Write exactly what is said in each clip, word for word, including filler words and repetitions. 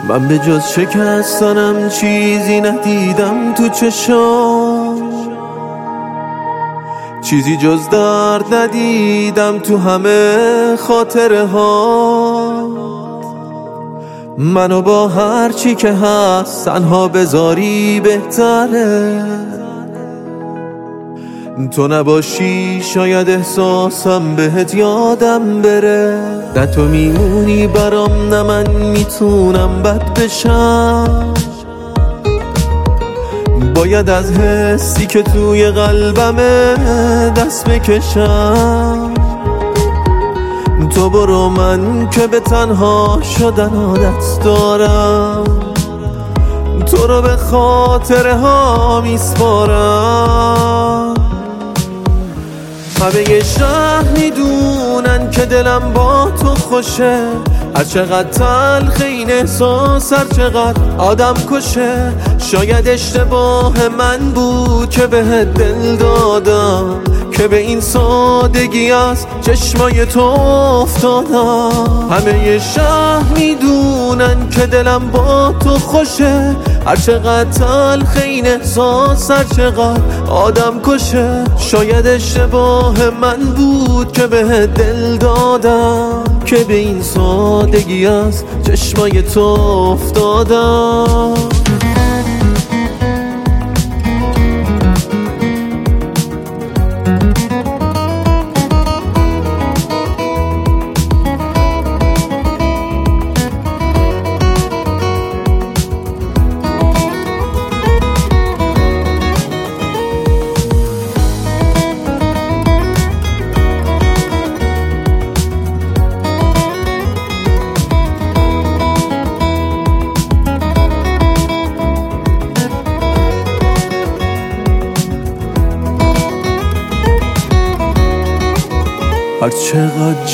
من به جز شکستنم چیزی ندیدم تو چشام، چیزی جز درد ندیدم تو همه خاطره ها. منو با هر چی که هست تنها بذاری بهتره، تو نباشی شاید احساسم بهت یادم بره. نه تو میمونی برام نه من میتونم بد بشم، باید از حسی که توی قلبمه دست بکشم. تو برو من که به تنها شدن عادت دارم، تو رو به خاطره ها میسپارم. همه شهر میدونن که دلم با تو خوشه، هر چقدر تلخ این احساس هر چقدر آدم کشه. شاید اشتباه من بود که بهت دل دادم، که به این سادگی از چشمای تو افتادم. همه شهر میدونن که دلم با تو خوشه، هر چقدر تلخ این احساس هر چقدر آدم کشه. شاید اشتباه من بود که بهت دل دادم، که به این سادگی از چشمای تو افتادم. هر چقدر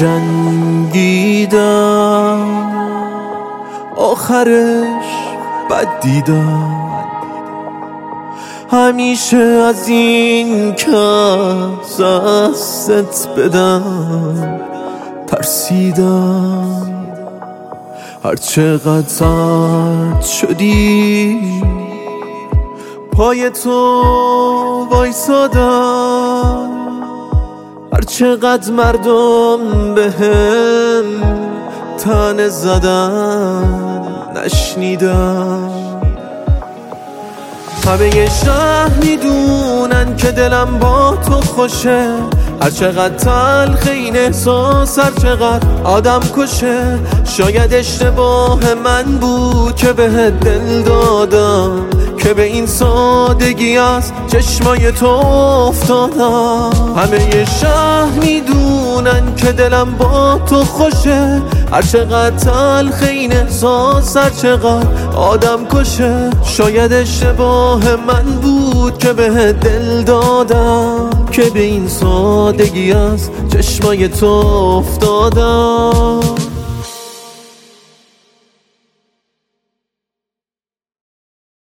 جنگیدم آخرش بد دیدم، همیشه از این کس دستت بدم ترسیدم. هر چقدر سرد شدی پای تو وایسادم، هر چقدر مردم بهم طعنه زدن نشنیدم. همه شهر میدونن که دلم با تو خوشه، هر چقدر تلخ این احساس هر چقدر آدم کشه. شاید اشتباه من بود که بهت دل دادم، که به این سادگی از چشمای تو افتادم. همه شهر میدونن که دلم با تو خوشه، هر چقدر تلخ این احساس هر چقدر آدم کشه. شاید اشتباه من بود که بهت دل دادم، که به این سادگی از چشمای تو افتادم.